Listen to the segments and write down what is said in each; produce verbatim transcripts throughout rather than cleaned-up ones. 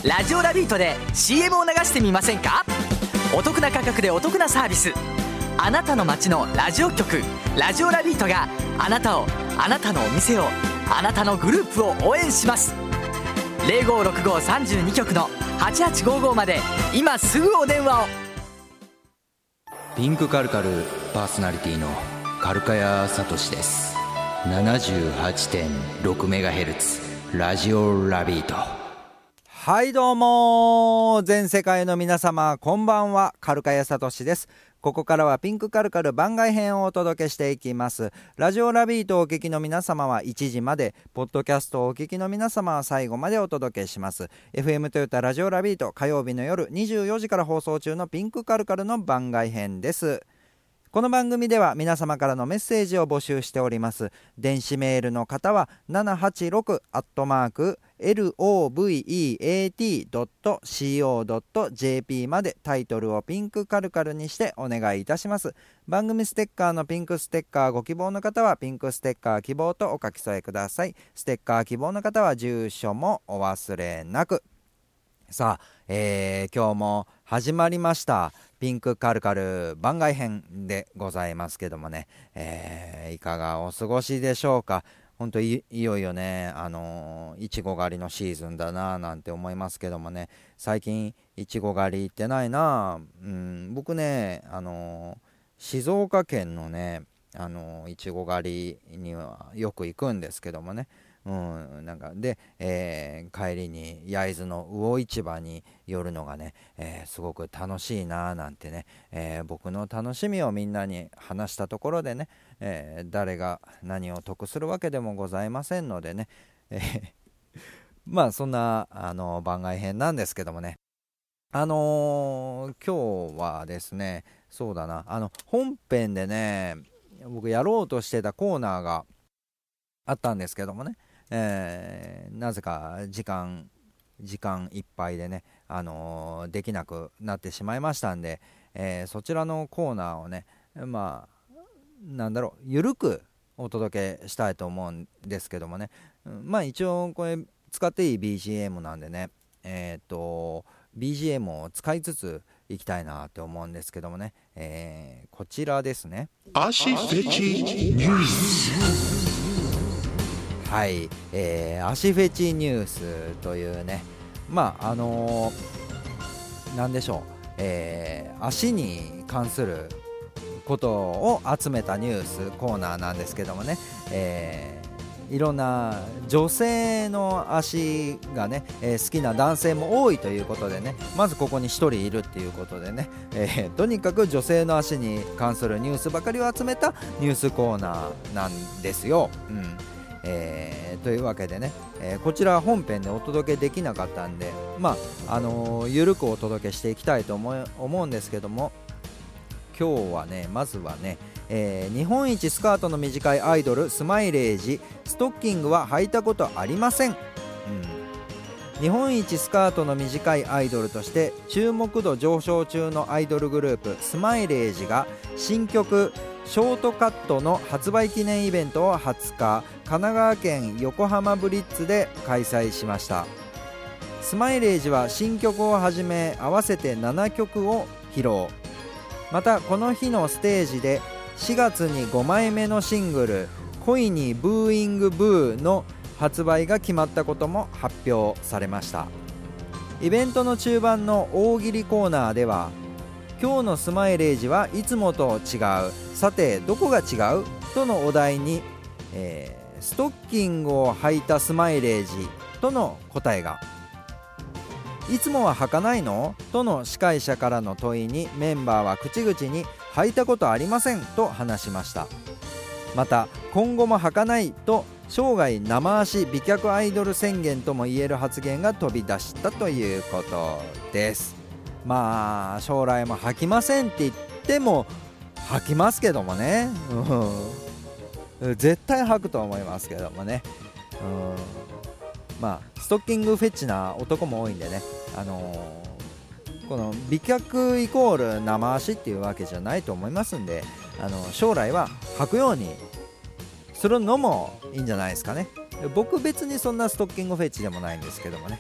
ラジオラビートで シーエム を流してみませんか？お得な価格でお得なサービス。あなたの街のラジオ局ラジオラビートがあなたを、あなたのお店を、あなたのグループを応援します。 ゼロごろくごさんに 局のはちはちごごまで今すぐお電話を。 ピンクカルカルパーソナリティのカルカヤサトシです。 ななじゅうはちてんろくメガヘルツ ラジオラビート。 はいどうも、全世界の皆様こんばんは、カルカヤサトシです。ここからはピンクカルカル番外編をお届けしていきます。ラジオラビートをお聞きの皆様はいちじまで、ポッドキャストをお聞きの皆様は最後までお届けします。 エフエム トヨタラジオラビート、火曜日の夜にじゅうよじから放送中のピンクカルカルの番外編です。この番組では皆様からのメッセージを募集しております。電子メールの方はななはちろくアットマーク エルオーブイイーエーティードットシーオードットジェーピー までタイトルをピンクカルカルにしてお願いいたします。番組ステッカーのピンクステッカーご希望の方はピンクステッカー希望とお書き添えください。ステッカー希望の方は住所もお忘れなく。さあ、えー、今日も始まりましたピンクカルカル番外編でございますけどもね、えー、いかがお過ごしでしょうか。本当 い, いよいよね、あのー、いちご狩りのシーズンだななんて思いますけどもね、最近いちご狩り行ってないな。うん、僕ね、あのー、静岡県のね、あのー、いちご狩りにはよく行くんですけどもね、うん、なんかで、えー、帰りに焼津の魚市場に寄るのがね、えー、すごく楽しいななんてね、えー、僕の楽しみをみんなに話したところでね、えー、誰が何を得するわけでもございませんのでね、えー、まあそんなあの番外編なんですけどもね、あのー、今日はですね、そうだな、あの本編でね僕やろうとしてたコーナーがあったんですけどもね、えー、なぜか時間時間いっぱいでね、あのー、できなくなってしまいましたんで、えー、そちらのコーナーをね、まあなんだろう、ゆるくお届けしたいと思うんですけどもね、まあ一応これ使っていい ビージーエム なんでね、えっと ビージーエム を使いつついきたいなって思うんですけどもね、えー、こちらですね。 足フェチニュース。 はい、えー、足フェチニュースというね、まああのー、なんでしょう、えー、足に関することを集めたニュースコーナーなんですけどもね、えー、いろんな女性の足がね、えー、好きな男性も多いということでね、まずここにひとりいるっていうことでね、えー、とにかく女性の足に関するニュースばかりを集めたニュースコーナーなんですよ。うんえー、というわけでね、えー、こちら本編でお届けできなかったんで、まああのー、ゆるくお届けしていきたいと思う、思うんですけども、今日はね、まずはね、えー、日本一スカートの短いアイドルスマイレージ、ストッキングは履いたことありません。うん、日本一スカートの短いアイドルとして注目度上昇中のアイドルグループスマイレージが新曲ショートカットの発売記念イベントをはつか、神奈川県横浜ブリッツで開催しました。スマイレージは新曲をはじめ合わせてななきょくを披露。またこの日のステージでしがつにごまいめのシングル恋にブーイングブーの発売が決まったことも発表されました。イベントの中盤の大喜利コーナーでは、今日のスマイレージはいつもと違う、さてどこが違うとのお題に、えー、ストッキングを履いたスマイレージとの答えが、いつもは履かないのとの司会者からの問いにメンバーは口々に履いたことありませんと話しました。また今後も履かないと生涯生足美脚アイドル宣言ともいえる発言が飛び出したということです。まあ将来も履きませんって言っても履きますけどもね、うん、絶対履くと思いますけどもね、うん、まあストッキングフェチな男も多いんでね、あのー、この美脚イコール生足っていうわけじゃないと思いますんで、あの将来は履くようにするのもいいんじゃないですかね。僕別にそんなストッキングフェチでもないんですけどもね、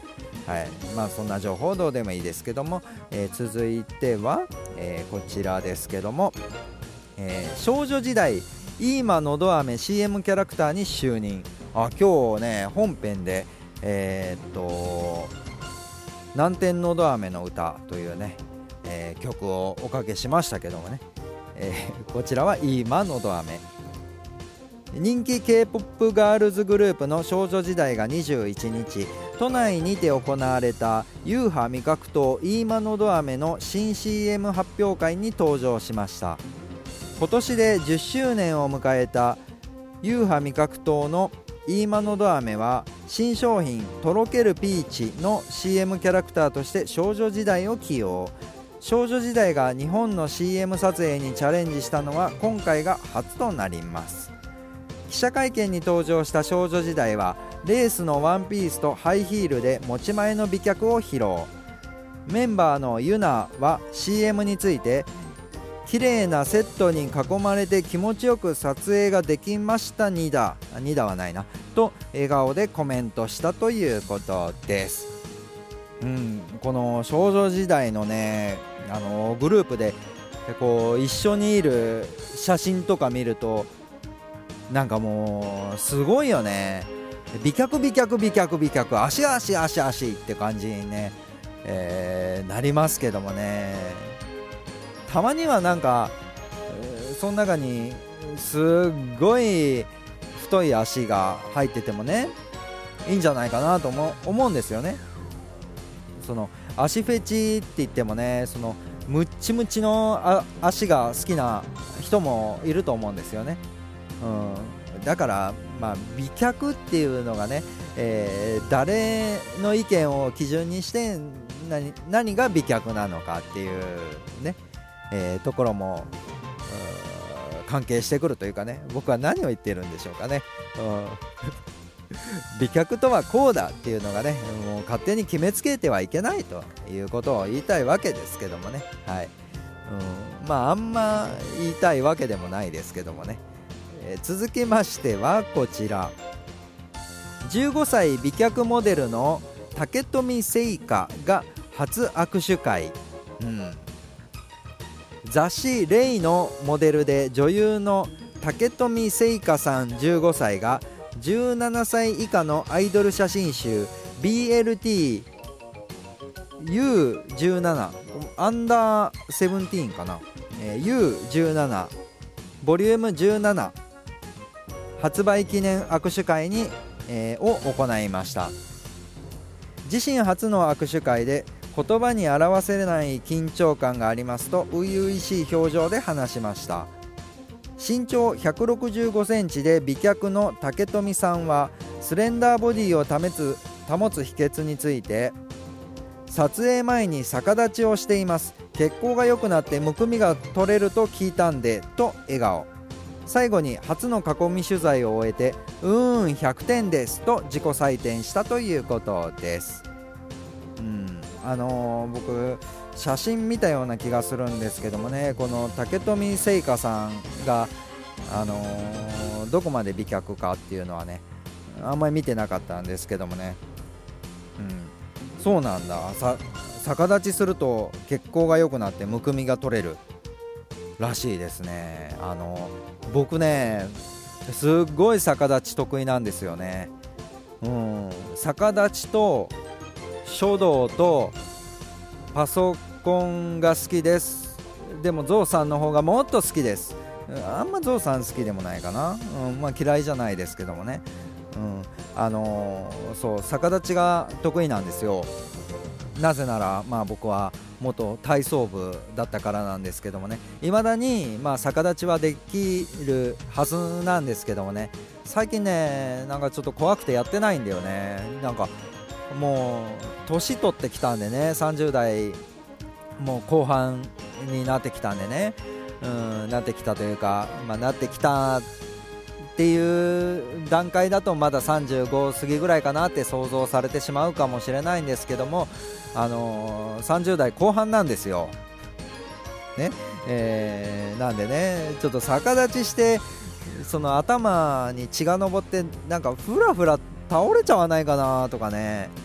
はいまあ、そんな情報どうでもいいですけども、えー、続いては、えー、こちらですけども、えー、少女時代イーマのど飴 シーエム キャラクターに就任。あ今日ね本編でえー、っと南天のど飴の歌というね、えー、曲をおかけしましたけどもね、えー、こちらはイーマのど飴。人気 K-ポップ ガールズグループの少女時代がにじゅういちにち都内にて行われたユーハ味覚糖イーマのど飴の新 シーエム 発表会に登場しました。今年でじゅっしゅうねんを迎えたユーハ味覚糖のイーマのど飴は新商品とろけるピーチの シーエム キャラクターとして少女時代を起用。少女時代が日本の シーエム 撮影にチャレンジしたのは今回が初となります。記者会見に登場した少女時代はレースのワンピースとハイヒールで持ち前の美脚を披露。メンバーのユナは シーエム について綺麗なセットに囲まれて気持ちよく撮影ができましたにだにだはないなと笑顔でコメントしたということです。うん、この少女時代のねあのグループでこう一緒にいる写真とか見るとなんかもうすごいよね。美脚美脚美脚美脚足足足足って感じにね、えー、なりますけどもね。たまにはなんか、えー、その中にすっごい太い足が入っててもねいいんじゃないかなと思う、思うんですよね。その足フェチって言ってもねそのムッチムチのあ足が好きな人もいると思うんですよね。うん、だから、まあ、美脚っていうのがね、えー、誰の意見を基準にして何、何が美脚なのかっていうね、えー、ところも関係してくるというかね、僕は何を言ってるんでしょうかね。うん美脚とはこうだっていうのがねもう勝手に決めつけてはいけないということを言いたいわけですけどもね、はい、うん、まああんま言いたいわけでもないですけどもね、えー、続きましてはこちらじゅうごさい美脚モデルの竹富聖華が初握手会、うん、雑誌レイのモデルで女優の竹富聖華さんじゅうごさいがじゅうななさい以下のアイドル写真集 ビーエルティーユーじゅうなな アンダーセブンティーンかな、えー、ユーじゅうなな ボリュームじゅうなな発売記念握手会に、えー、を行いました。自身初の握手会で言葉に表せない緊張感がありますと初々しい表情で話しました。身長ひゃくろくじゅうごセンチで美脚の竹富さんはスレンダーボディを保つ、保つ秘訣について撮影前に逆立ちをしています。血行が良くなってむくみが取れると聞いたんでと笑顔。最後に初の囲み取材を終えてうーんひゃくてんですと自己採点したということです。うんあのー、僕写真見たような気がするんですけどもね、この竹富聖華さんが、あのー、どこまで美脚かっていうのはねあんまり見てなかったんですけどもね、うん、そうなんだ。さ逆立ちすると血行が良くなってむくみが取れるらしいですね。あの僕ねすっごい逆立ち得意なんですよね。うん、逆立ちと書道とパソコンが好きです。でもゾウさんの方がもっと好きです。あんまゾウさん好きでもないかな、うんまあ、嫌いじゃないですけどもね、うんあのー、そう逆立ちが得意なんですよ。なぜなら、まあ、僕は元体操部だったからなんですけどもね、未だに、まあ、逆立ちはできるはずなんですけどもね、最近ねなんかちょっと怖くてやってないんだよね。なんかもう年取ってきたんでね、さんじゅう代もう後半になってきたんでね、うんなってきたというか、まあ、なってきたっていう段階だとまださんじゅうご過ぎぐらいかなって想像されてしまうかもしれないんですけども、あのー、さんじゅう代後半なんですよ、ねえー、なんでねちょっと逆立ちしてその頭に血が上ってなんかふらふら倒れちゃわないかなとかね、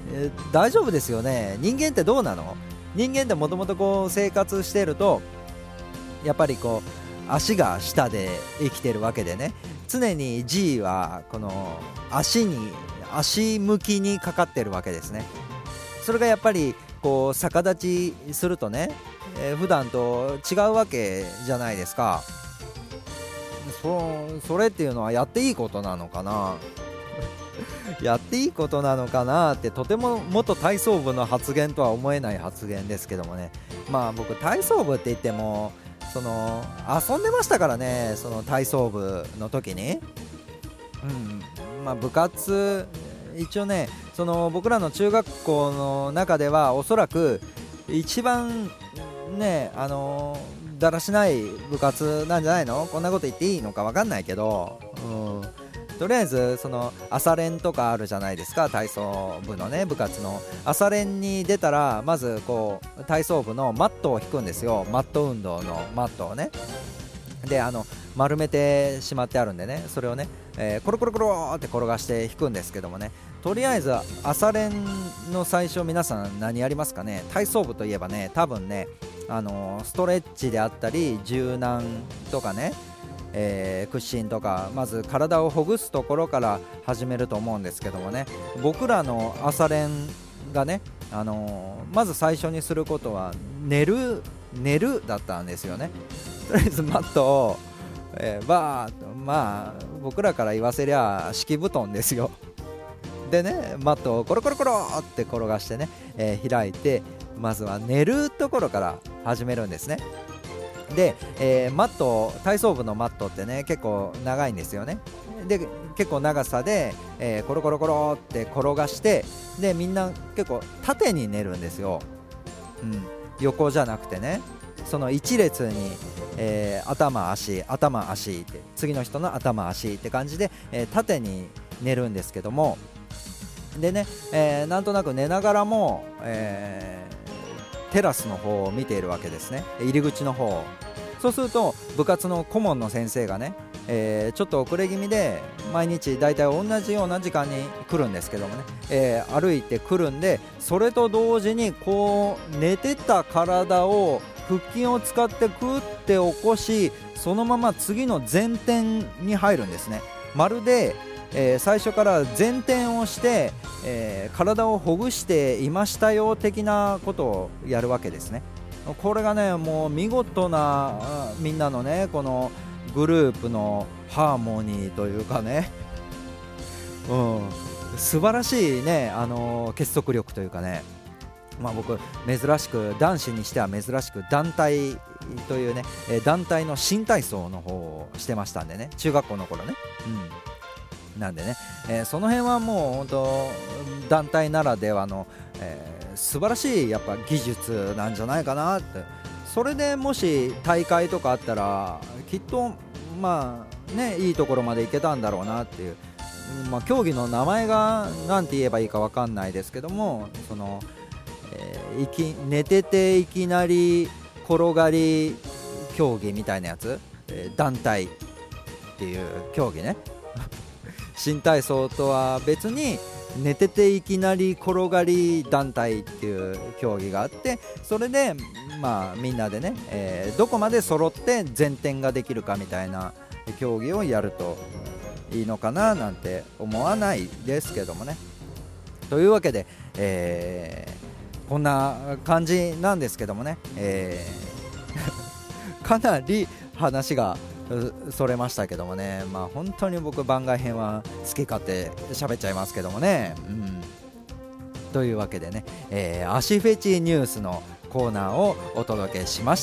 えー、大丈夫ですよね。人間ってどうなの？人間ってもともとこう生活しているとやっぱりこう足が下で生きてるわけでね、常に G はこの足に足向きにかかってるわけですね。それがやっぱりこう逆立ちするとね、えー、普段と違うわけじゃないですか。そ, それっていうのはやっていいことなのかなやっていいことなのかなって、とても元体操部の発言とは思えない発言ですけどもね。まあ僕体操部って言ってもその遊んでましたからね、その体操部の時に、うんまあ、部活一応ね、その僕らの中学校の中ではおそらく一番ね、あのー、だらしない部活なんじゃないの？こんなこと言っていいのか分かんないけど、うん、とりあえずその朝練とかあるじゃないですか、体操部のね部活の朝練に出たらまずこう体操部のマットを引くんですよ。マット運動のマットをね、であの丸めてしまってあるんでね、それをね、えー、コロコロコロって転がして引くんですけどもね、とりあえず朝練の最初皆さん何やりますかね。体操部といえばね、多分ね、あのー、ストレッチであったり柔軟とかね、えー、屈伸とか、まず体をほぐすところから始めると思うんですけどもね、僕らの朝練がね、あのー、まず最初にすることは寝る寝るだったんですよね。とりあえずマットを、えー、バーッと、まあ僕らから言わせりゃ敷布団ですよ。でね、マットをコロコロコロって転がしてね、えー、開いて、まずは寝るところから始めるんですね。で、えー、マット体操部のマットってね結構長いんですよね。で結構長さで、えー、コロコロコロって転がして、でみんな結構縦に寝るんですよ、うん、横じゃなくてね、その一列に、えー、頭足頭足って次の人の頭足って感じで、えー、縦に寝るんですけども、でね、えー、なんとなく寝ながらも、えー、テラスの方を見ているわけですね、入り口の方。そうすると部活の顧問の先生がね、えー、ちょっと遅れ気味で毎日だいたい同じような時間に来るんですけどもね、えー、歩いてくるんで、それと同時にこう寝てた体を腹筋を使ってクって起こし、そのまま次の前転に入るんですね。まるで、えー、最初から前転をして、えー、体をほぐしていましたよ的なことをやるわけですね。これがねもう見事なみんなのねこのグループのハーモニーというかね、うん、素晴らしいね、あのー、結束力というかね、まあ、僕珍しく男子にしては珍しく団体というね、えー、団体の新体操の方をしてましたんでね、中学校の頃ね、うん、なんでね、えー、その辺はもう本当団体ならではの、えー素晴らしいやっぱ技術なんじゃないかなって。それでもし大会とかあったらきっとまあねいいところまで行けたんだろうなっていう、まあ、競技の名前がなんて言えばいいか分かんないですけども、その、えー、いき寝てていきなり転がり競技みたいなやつ、えー、団体っていう競技ね新体操とは別に寝てていきなり転がり団体っていう競技があって、それでまあみんなでね、えー、どこまで揃って前転ができるかみたいな競技をやるといいのかななんて思わないですけどもね。というわけで、えー、こんな感じなんですけどもね、えー、かなり話がそれましたけどもね、まあ本当に僕番外編は好き勝手喋っちゃいますけどもね、うん、というわけでね、えー、足フェチニュースのコーナーをお届けしました。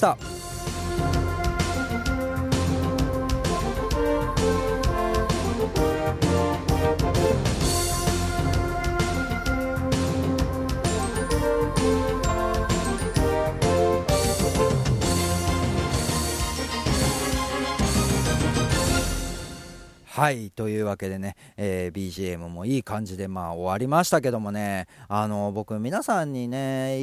はい、というわけでね、えー、ビージーエム もいい感じでまあ終わりましたけどもね、あの僕皆さんにね言っ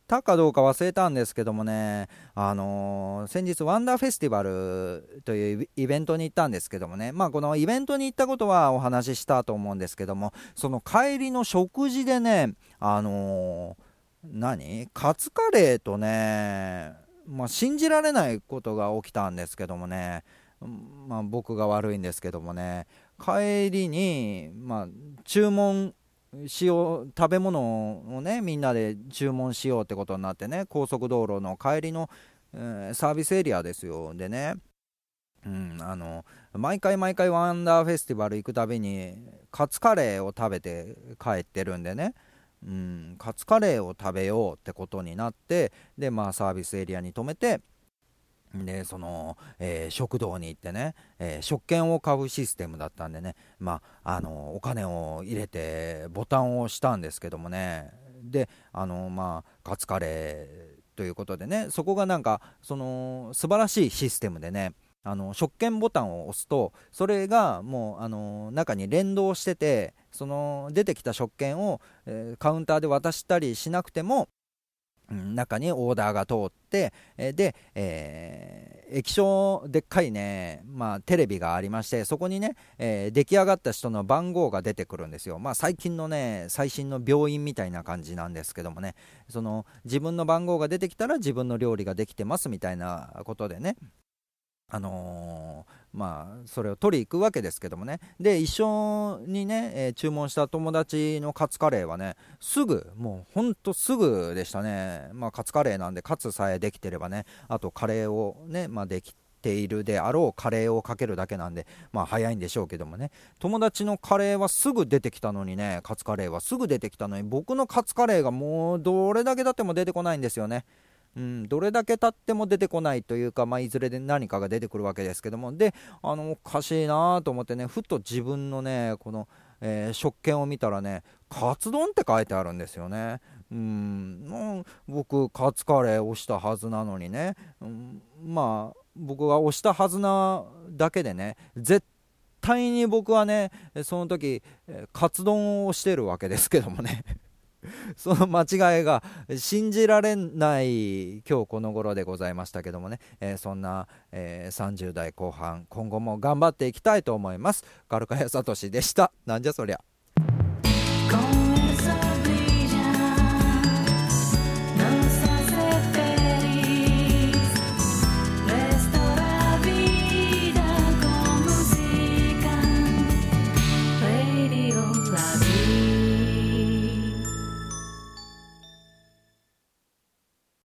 たかどうか忘れたんですけどもね、あのー先日ワンダーフェスティバルというイベントに行ったんですけどもね、まあこのイベントに行ったことはお話ししたと思うんですけども、その帰りの食事でね、あのー何カツカレーとね、まあ、信じられないことが起きたんですけどもね、まあ、僕が悪いんですけどもね、帰りに、まあ、注文しよう、食べ物をねみんなで注文しようってことになってね、高速道路の帰りの、えーサービスエリアですよ。でね、うん、あの毎回毎回ワンダーフェスティバル行くたびにカツカレーを食べて帰ってるんでね、うん、カツカレーを食べようってことになって、でまあサービスエリアに止めて、でその、えー食堂に行ってね、えー食券を買うシステムだったんでね、まああのお金を入れてボタンを押したんですけどもね、であのまあカツカレーということでね、そこがなんかその素晴らしいシステムでね、あの食券ボタンを押すとそれがもうあの中に連動してて、その出てきた食券を、えーカウンターで渡したりしなくても、うん中にオーダーが通って、えーで、えー液晶でっかいね、まあ、テレビがありまして、そこにね、えー出来上がった人の番号が出てくるんですよ。まあ最近のね最新の病院みたいな感じなんですけどもね、その自分の番号が出てきたら自分の料理ができてますみたいなことでね、あのーまあそれを取り行くわけですけどもね、で一緒にね、えー注文した友達のカツカレーはね、すぐもうほんとすぐでしたね。まあカツカレーなんでカツさえできてればね、あとカレーをね、まあできているであろうカレーをかけるだけなんで、まあ早いんでしょうけどもね、友達のカレーはすぐ出てきたのにね、カツカレーはすぐ出てきたのに、僕のカツカレーがもうどれだけ経っても出てこないんですよね。うん、どれだけ経っても出てこないというか、まあ、いずれで何かが出てくるわけですけども、であのおかしいなと思ってね、ふと自分のねこの、えー食券を見たらね、カツ丼って書いてあるんですよね。うんもう僕カツカレー押したはずなのにね、うん、まあ僕が押したはずなだけでね、絶対に僕はねその時えーカツ丼を押してるわけですけどもねその間違いが信じられない今日この頃でございましたけどもね、えーそんな、えーさんじゅう代後半、今後も頑張っていきたいと思います。ガルカヤサトシでした。なんじゃそりゃ。